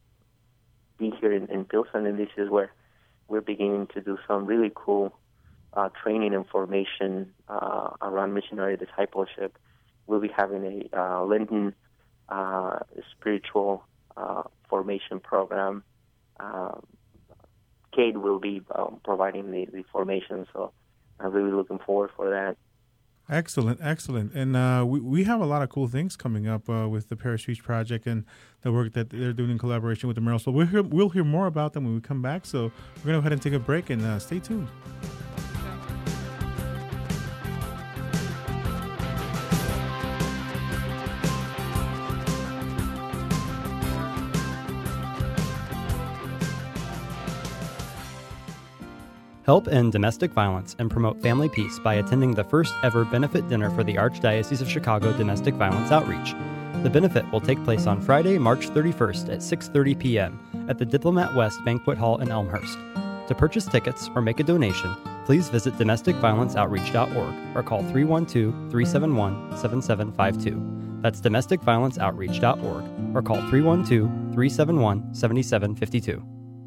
be here in, in Pilsen, and this is where we're beginning to do some really cool uh, training and formation uh, around missionary discipleship. We'll be having a uh, Lenten uh, spiritual uh, formation program. Uh, Kate will be um, providing the, the formation, so I'm really looking forward for that. Excellent, excellent. And uh, we, we have a lot of cool things coming up uh, with the Parish Peace Project and the work that they're doing in collaboration with the Maryknoll. So we'll hear, we'll hear more about them when we come back. So we're going to go ahead and take a break, and uh, stay tuned. Help end domestic violence and promote family peace by attending the first ever benefit dinner for the Archdiocese of Chicago Domestic Violence Outreach. The benefit will take place on Friday, March thirty-first at six thirty p.m. at the Diplomat West Banquet Hall in Elmhurst. To purchase tickets or make a donation, please visit domestic violence outreach dot org or call three one two, three seven one, seven seven five two. That's domestic violence outreach dot org or call three one two, three seven one, seven seven five two.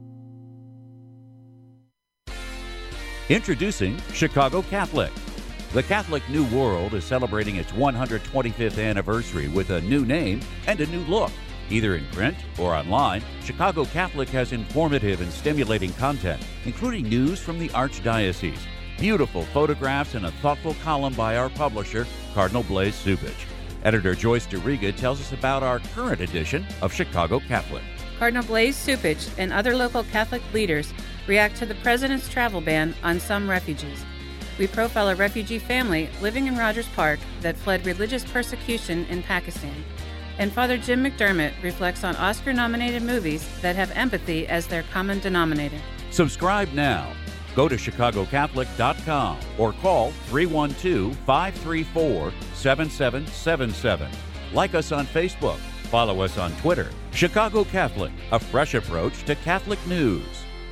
Introducing Chicago Catholic. The Catholic New World is celebrating its one hundred twenty-fifth anniversary with a new name and a new look. Either in print or online, Chicago Catholic has informative and stimulating content, including news from the Archdiocese, beautiful photographs, and a thoughtful column by our publisher, Cardinal Blaise Cupich. Editor Joyce DeRiga tells us about our current edition of Chicago Catholic. Cardinal Blaise Cupich and other local Catholic leaders react to the President's travel ban on some refugees. We profile a refugee family living in Rogers Park that fled religious persecution in Pakistan. And Father Jim McDermott reflects on Oscar-nominated movies that have empathy as their common denominator. Subscribe now. Go to chicago catholic dot com or call three one two, five three four, seven seven seven seven. Like us on Facebook. Follow us on Twitter. Chicago Catholic, a fresh approach to Catholic news.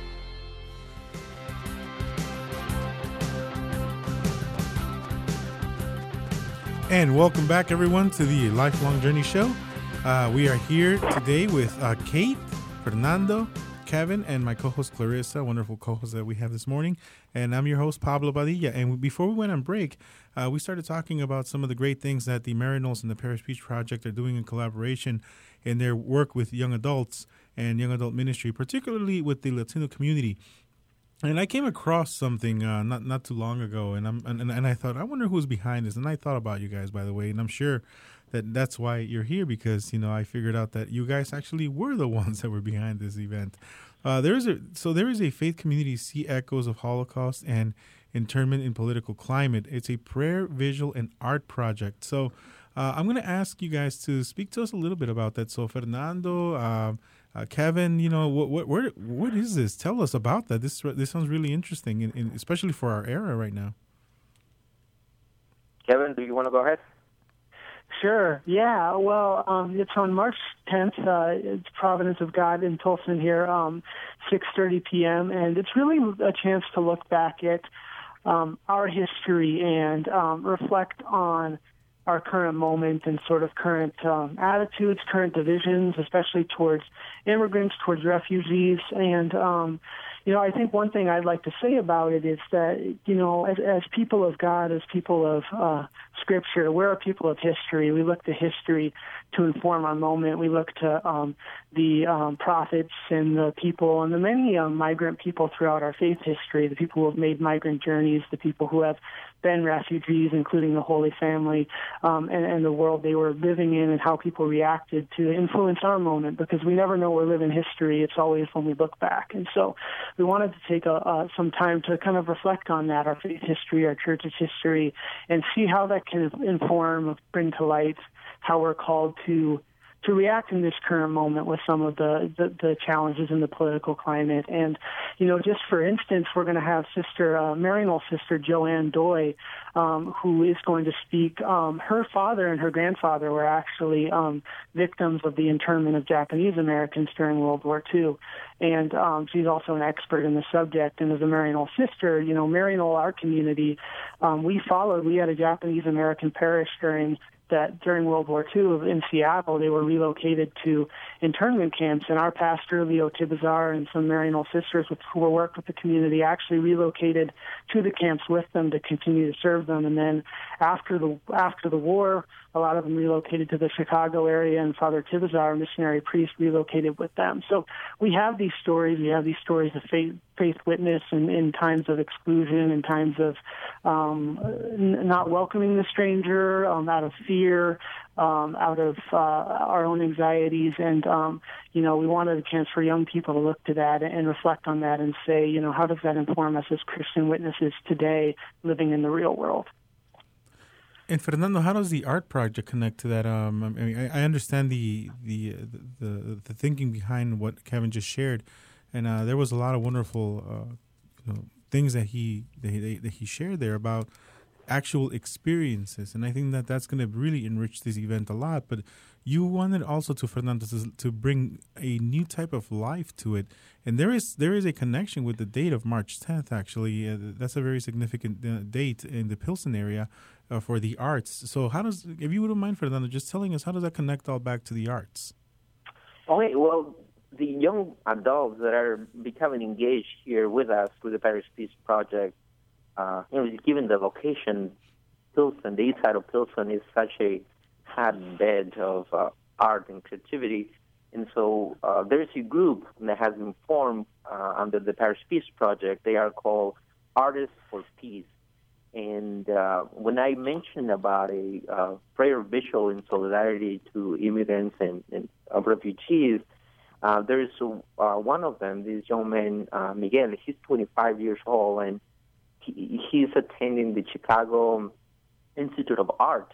And welcome back, everyone, to the Lifelong Journey Show. Uh, we are here today with uh, Kate, Fernando, Kevin, and my co-host Clarissa, wonderful co-host that we have this morning. And I'm your host, Pablo Padilla. And before we went on break, uh, we started talking about some of the great things that the Maryknolls and the Parish Beach Project are doing in collaboration in their work with young adults and young adult ministry, particularly with the Latino community. And I came across something uh, not not too long ago, and I'm and, and I thought, I wonder who's behind this. And I thought about you guys, by the way, and I'm sure that that's why you're here, because you know I figured out that you guys actually were the ones that were behind this event. Uh, there is a so there is a faith community, See Echoes of Holocaust and Internment in Political Climate. It's a prayer, visual, and art project. So uh, I'm going to ask you guys to speak to us a little bit about that. So Fernando. Uh, Uh, Kevin, you know, what what where, what is this? Tell us about that. This this sounds really interesting, in, in, especially for our era right now. Kevin, do you want to go ahead? Sure. Yeah. Well, um, it's on March tenth. Uh, it's Providence of God in Tolson here, um, six thirty p.m. And it's really a chance to look back at um, our history and um, reflect on our current moment and sort of current um, attitudes, current divisions, especially towards immigrants, towards refugees. And, um, you know, I think one thing I'd like to say about it is that, you know, as, as people of God, as people of uh, Scripture, we're a people of history. We look to history to inform our moment. We look to um, the um, prophets and the people and the many um, migrant people throughout our faith history, the people who have made migrant journeys, the people who have been refugees, including the Holy Family, um, and, and the world they were living in and how people reacted to influence our moment, because we never know we're living history. It's always when we look back. And so we wanted to take a, uh, some time to kind of reflect on that, our faith history, our church's history, and see how that can inform, bring to light how we're called to to react in this current moment with some of the, the, the challenges in the political climate. And, you know, just for instance, we're going to have Sister, uh, Maryknoll Sister Joanne Doy, um, who is going to speak. Um, her father and her grandfather were actually um, victims of the internment of Japanese Americans during World War Two. And um, she's also an expert in the subject. And as a Maryknoll sister, you know, Maryknoll, our community, um, we followed, we had a Japanese American parish during that during World War Two in Seattle. They were relocated to internment camps, and our pastor, Leo Tibazar, and some Maryknoll sisters with, who worked with the community actually relocated to the camps with them to continue to serve them. And then after the after the war, a lot of them relocated to the Chicago area, and Father Tibazar, a missionary priest, relocated with them. So we have these stories. We have these stories of faith, faith witness in, in times of exclusion, in times of um, n- not welcoming the stranger, um, out of fear, um, out of uh, our own anxieties. And, um, you know, we wanted a chance for young people to look to that and reflect on that and say, you know, how does that inform us as Christian witnesses today living in the real world? And Fernando, how does the art project connect to that? Um, I mean, I, I understand the, the the the thinking behind what Kevin just shared, and uh, there was a lot of wonderful, uh, you know, things that he that he, that he shared there about actual experiences, and I think that that's going to really enrich this event a lot. But you wanted also to Fernando to, to bring a new type of life to it, and there is there is a connection with the date of March tenth. Actually, uh, that's a very significant uh, date in the Pilsen area uh, for the arts. So, how does, if you wouldn't mind, Fernando, just telling us how does that connect all back to the arts? Okay, well, the young adults that are becoming engaged here with us with the Parish Peace Project, uh, you know, given the location, Pilsen, the east side of Pilsen is such a hotbed of uh, art and creativity. And so uh, there's a group that has been formed uh, under the Parish Peace Project. They are called Artists for Peace. And uh, when I mentioned about a uh, prayer visual in solidarity to immigrants and, and uh, refugees, uh, there is uh, one of them, this young man, uh, Miguel. He's twenty-five years old, and he, he's attending the Chicago Institute of Art.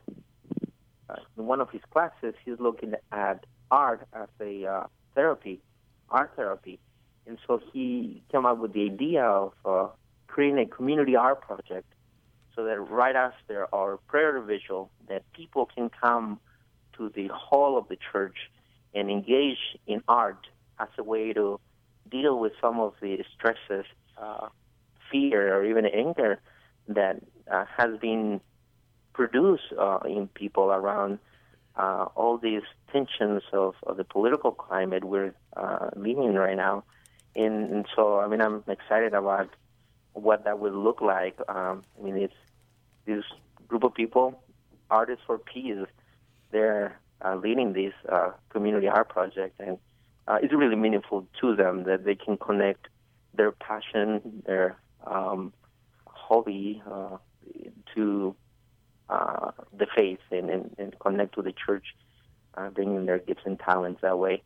Uh, in one of his classes, he's looking at art as a uh, therapy, art therapy. And so he came up with the idea of uh, creating a community art project so that right after our prayer visual, that people can come to the hall of the church and engage in art as a way to deal with some of the stresses, uh, fear, or even anger that uh, has been produced uh, in people around uh, all these tensions of, of the political climate we're uh, living in right now. And, and so, I mean, I'm excited about what that would look like. Um, I mean, it's this group of people, Artists for Peace, they're uh, leading this uh, community art project, and uh, it's really meaningful to them that they can connect their passion, their um, hobby uh, to uh, the faith and, and, and connect to the church, uh, bringing their gifts and talents that way.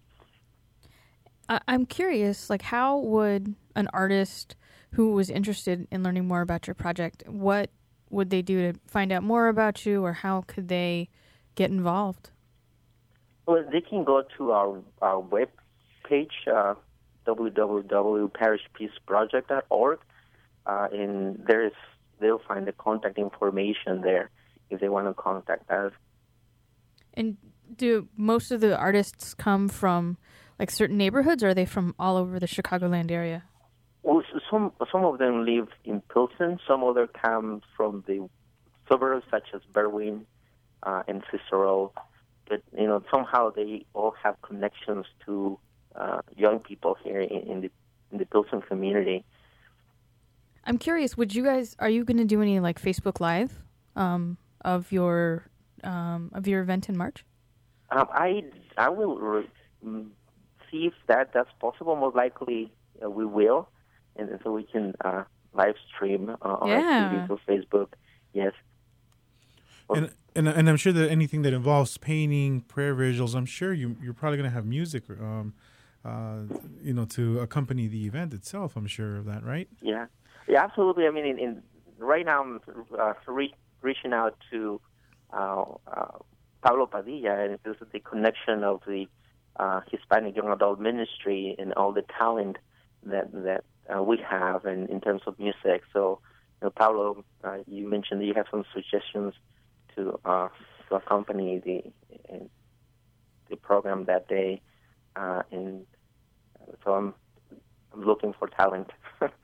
I'm curious, like, how would an artist who was interested in learning more about your project, what would they do to find out more about you, or how could they get involved? Well, they can go to our, our web page, uh, w w w dot parish peace project dot org, uh, and there's they'll find the contact information there if they want to contact us. And do most of the artists come from like certain neighborhoods, or are they from all over the Chicagoland area? Well, some some of them live in Pilsen. Some other come from the suburbs, such as Berwyn uh, and Cicero. But you know, somehow they all have connections to uh, young people here in, in the in the Pilsen community. I'm curious. Would you guys? Are you going to do any like Facebook Live um, of your um, of your event in March? Um, I I will re- see if that that's possible. Most likely, uh, we will. And so we can uh, live stream uh, on yeah. activities on Facebook. Yes. And, and and I'm sure that anything that involves painting, prayer visuals, I'm sure you you're probably going to have music, um, uh, you know, to accompany the event itself. I'm sure of that, right? Yeah. Yeah, absolutely. I mean, in, in right now I'm uh, re- reaching out to uh, uh, Pablo Padilla, and this is the connection of the uh, Hispanic Young Adult Ministry and all the talent that that. Uh, we have in, in terms of music. So, you know, Paulo, uh, you mentioned that you have some suggestions to uh, to accompany the in, the program that day, uh, and so I'm I'm looking for talent.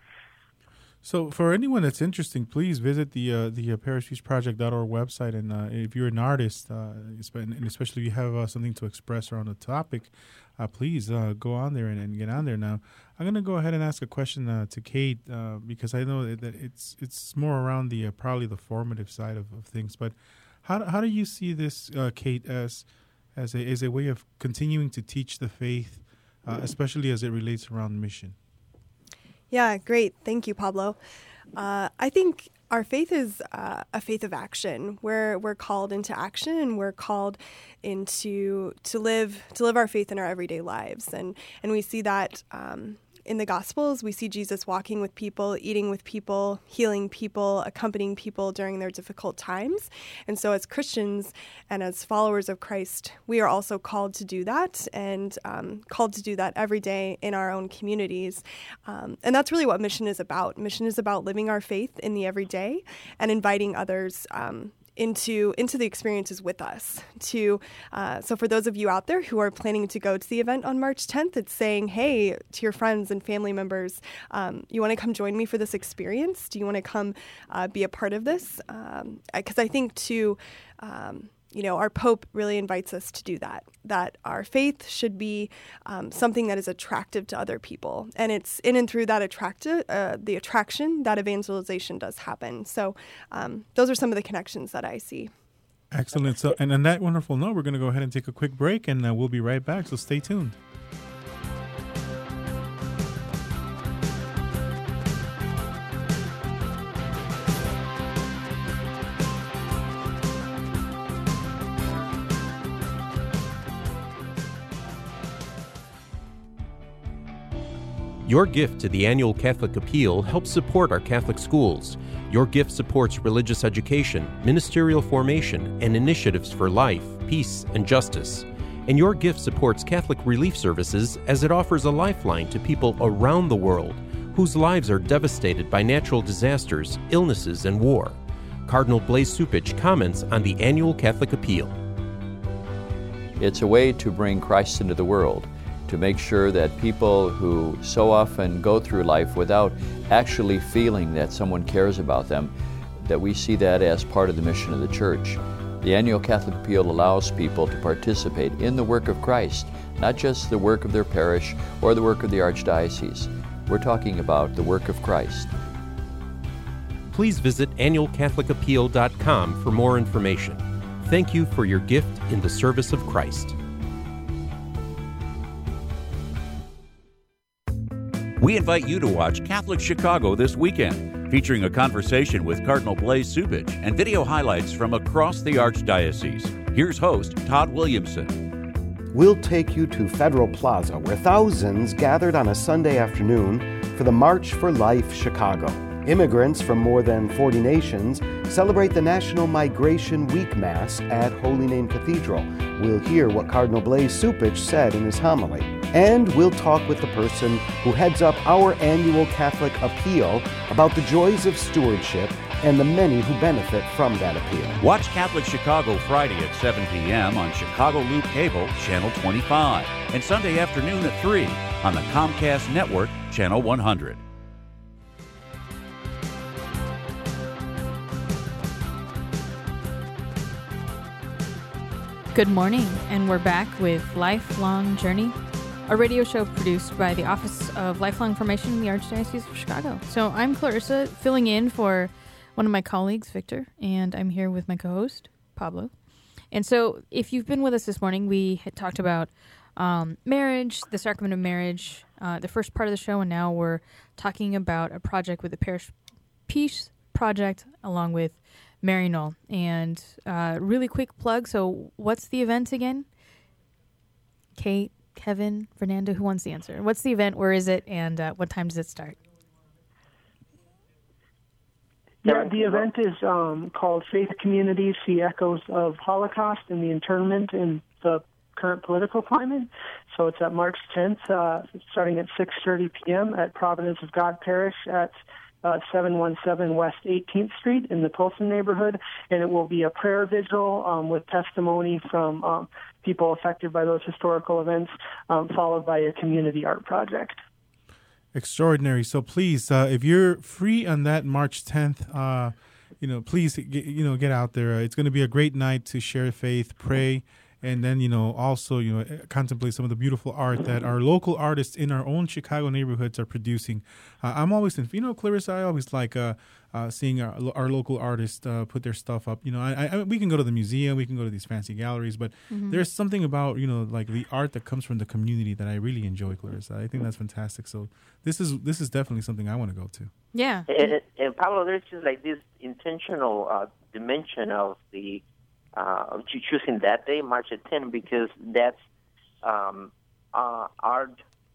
So, for anyone that's interested, please visit the uh, the uh, parish peace project dot org website, and uh, if you're an artist, uh, and especially if you have uh, something to express around a topic, uh, please uh, go on there and, and get on there. Now, I'm going to go ahead and ask a question uh, to Kate uh, because I know that it's it's more around the uh, probably the formative side of, of things. But how how do you see this, uh, Kate, as as a as a way of continuing to teach the faith, uh, especially as it relates around mission? Yeah, great. Thank you, Pablo. Uh, I think our faith is uh, a faith of action. We're we're called into action, and we're called into to live to live our faith in our everyday lives, and and we see that um, in the Gospels, we see Jesus walking with people, eating with people, healing people, accompanying people during their difficult times. And so as Christians and as followers of Christ, we are also called to do that and um, called to do that every day in our own communities. Um, and that's really what mission is about. Mission is about living our faith in the everyday and inviting others um, into into the experiences with us. To uh, so for those of you out there who are planning to go to the event on March tenth, it's saying, hey, to your friends and family members, um, you want to come join me for this experience? Do you want to come uh, be a part of this? Um, because I think too, um, you know, our Pope really invites us to do that, that our faith should be um, something that is attractive to other people. And it's in and through that attractive, uh, the attraction that evangelization does happen. So um, those are some of the connections that I see. Excellent. So, and on that wonderful note, we're going to go ahead and take a quick break, and uh, we'll be right back. So stay tuned. Your gift to the annual Catholic Appeal helps support our Catholic schools. Your gift supports religious education, ministerial formation, and initiatives for life, peace, and justice. And your gift supports Catholic Relief Services as it offers a lifeline to people around the world whose lives are devastated by natural disasters, illnesses, and war. Cardinal Blaise Cupich comments on the annual Catholic Appeal. It's a way to bring Christ into the world, to make sure that people who so often go through life without actually feeling that someone cares about them, that we see that as part of the mission of the Church. The annual Catholic Appeal allows people to participate in the work of Christ, not just the work of their parish or the work of the Archdiocese. We're talking about the work of Christ. Please visit annual catholic appeal dot com for more information. Thank you for your gift in the service of Christ. We invite you to watch Catholic Chicago this weekend, featuring a conversation with Cardinal Blaise Cupich and video highlights from across the Archdiocese. Here's host Todd Williamson. We'll take you to Federal Plaza, where thousands gathered on a Sunday afternoon for the March for Life Chicago. Immigrants from more than forty nations celebrate the National Migration Week Mass at Holy Name Cathedral. We'll hear what Cardinal Blaise Cupich said in his homily. And we'll talk with the person who heads up our annual Catholic Appeal about the joys of stewardship and the many who benefit from that appeal. Watch Catholic Chicago Friday at seven p.m. on Chicago Loop Cable, Channel twenty-five, and Sunday afternoon at three on the Comcast Network, Channel one hundred. Good morning, and we're back with Lifelong Journey, a radio show produced by the Office of Lifelong Formation in the Archdiocese of Chicago. So I'm Clarissa, filling in for one of my colleagues, Victor, and I'm here with my co-host, Pablo. And so if you've been with us this morning, we had talked about um, marriage, the sacrament of marriage, uh, the first part of the show, and now we're talking about a project with the Parish Peace Project along with Mary Knoll. And uh, really quick plug, so what's the event again? Kate, Kevin, Fernando, who wants the answer? What's the event, where is it, and uh, what time does it start? Yeah, the event is um, called Faith Communities See Echoes of Holocaust and the Internment in the Current Political Climate. So it's at March tenth, uh, starting at six thirty p.m. at Providence of God Parish at Uh, seven one seven West eighteenth Street in the Pilsen neighborhood, and it will be a prayer vigil um, with testimony from um, people affected by those historical events, um, followed by a community art project. Extraordinary. So please, uh, if you're free on that March tenth, uh, you know, please, get, you know, get out there. Uh, it's going to be a great night to share faith, pray, and then, you know, also, you know, contemplate some of the beautiful art that our local artists in our own Chicago neighborhoods are producing. Uh, I'm always, you know, Clarissa, I always like uh, uh, seeing our, our local artists uh, put their stuff up. You know, I, I, we can go to the museum, we can go to these fancy galleries, but mm-hmm. there's something about, you know, like the art that comes from the community that I really enjoy, Clarissa. I think that's fantastic. So this is this is definitely something I want to go to. Yeah. And, and Pablo, there's just like this intentional uh, dimension of the Uh, choosing that day, March tenth, because that's um, uh, art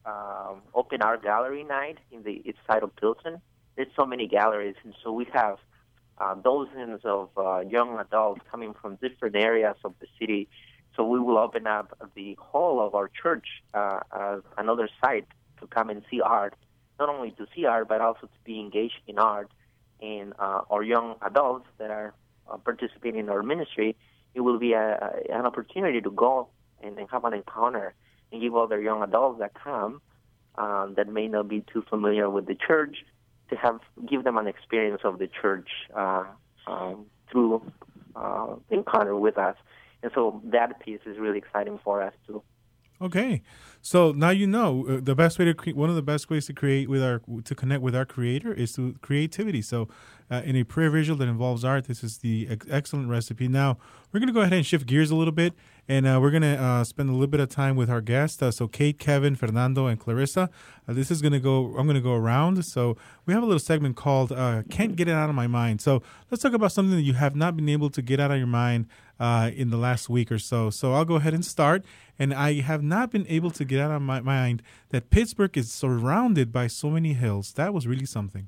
um, open art gallery night in the east side of Pilsen. There's so many galleries, and so we have uh, dozens of uh, young adults coming from different areas of the city. So we will open up the hall of our church uh, as another site to come and see art, not only to see art, but also to be engaged in art. And uh, our young adults that are uh, participating in our ministry, it will be a, a, an opportunity to go and, and have an encounter and give other young adults that come um, that may not be too familiar with the church to have give them an experience of the church uh, um, through uh, encounter with us. And so that piece is really exciting for us too. Okay, so now you know uh, the best way to cre- one of the best ways to create with our to connect with our Creator is through creativity. So, uh, in a prayer visual that involves art, this is the ex- excellent recipe. Now we're going to go ahead and shift gears a little bit, and uh, we're going to uh, spend a little bit of time with our guests. Uh, so, Kate, Kevin, Fernando, and Clarissa. Uh, this is going to go. I'm going to go around. So, we have a little segment called uh, "Can't Get It Out of My Mind." So, let's talk about something that you have not been able to get out of your mind uh, in the last week or so. So, I'll go ahead and start. And I have not been able to get out of my mind that Pittsburgh is surrounded by so many hills. That was really something.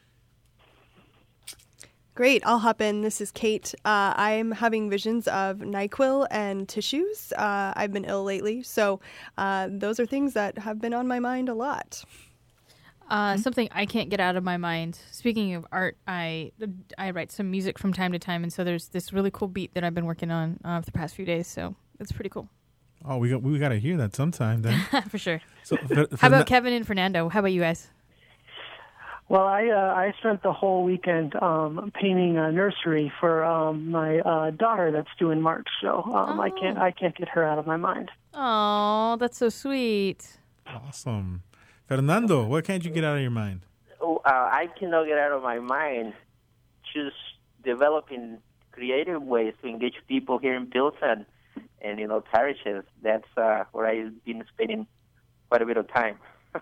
Great. I'll hop in. This is Kate. Uh, I'm having visions of NyQuil and tissues. Uh, I've been ill lately. So uh, those are things that have been on my mind a lot. Uh, mm-hmm. Something I can't get out of my mind. Speaking of art, I I write some music from time to time. And so there's this really cool beat that I've been working on uh, for the past few days. So it's pretty cool. Oh, we got we got to hear that sometime then. For sure. So, for, for How about na- Kevin and Fernando? How about you guys? Well, I uh, I spent the whole weekend um, painting a nursery for um, my uh, daughter that's due in March. So um, oh. I can't I can't get her out of my mind. Oh, that's so sweet. Awesome, Fernando. What can't you get out of your mind? Oh, uh, I cannot get out of my mind just developing creative ways to engage people here in Pilsen and, you know, parishes. That's uh, where I've been spending quite a bit of time.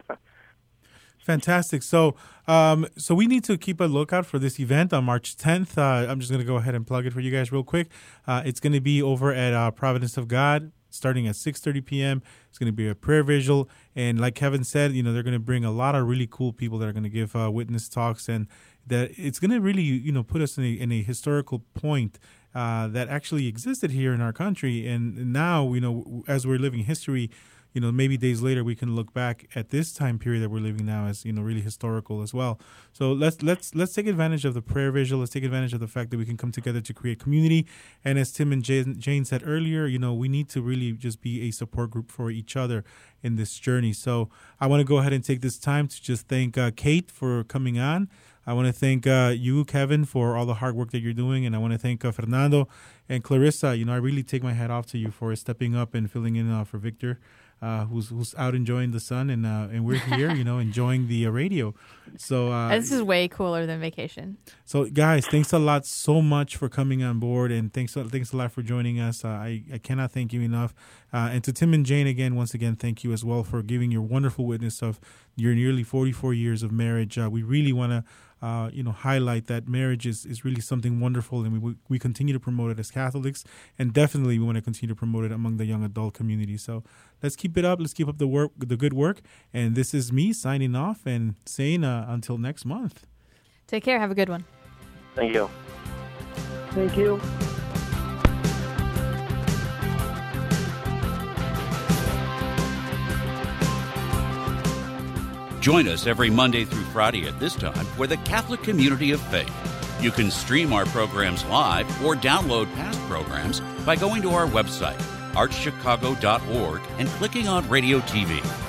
Fantastic. So um, so we need to keep a lookout for this event on March tenth. Uh, I'm just going to go ahead and plug it for you guys real quick. Uh, it's going to be over at uh, Providence of God, starting at six thirty p.m. It's going to be a prayer visual. And like Kevin said, you know, they're going to bring a lot of really cool people that are going to give uh, witness talks. And that it's going to really, you know, put us in a, in a historical point uh, that actually existed here in our country. And now, you know, as we're living history, you know, maybe days later we can look back at this time period that we're living now as, you know, really historical as well. So let's let's let's take advantage of the prayer visual. Let's take advantage of the fact that we can come together to create community. And as Tim and Jane, Jane said earlier, you know, we need to really just be a support group for each other in this journey. So I want to go ahead and take this time to just thank uh, Kate for coming on. I want to thank uh, you, Kevin, for all the hard work that you're doing. And I want to thank uh, Fernando and Clarissa. You know, I really take my hat off to you for stepping up and filling in uh, for Victor, uh, who's who's out enjoying the sun. And uh, and we're here, you know, enjoying the uh, radio. So uh, this is way cooler than vacation. So, guys, thanks a lot so much for coming on board. And thanks, thanks a lot for joining us. Uh, I, I cannot thank you enough. Uh, and to Tim and Jane, again, once again, thank you as well for giving your wonderful witness of your nearly forty-four years of marriage. Uh, we really want to Uh, you know, highlight that marriage is, is really something wonderful, and we we continue to promote it as Catholics, and definitely we want to continue to promote it among the young adult community. So let's keep it up. Let's keep up the work, the good work. And this is me signing off and saying uh, until next month. Take care. Have a good one. Thank you. Thank you. Join us every Monday through Friday at this time for the Catholic Community of Faith. You can stream our programs live or download past programs by going to our website, arch chicago dot org, and clicking on Radio T V.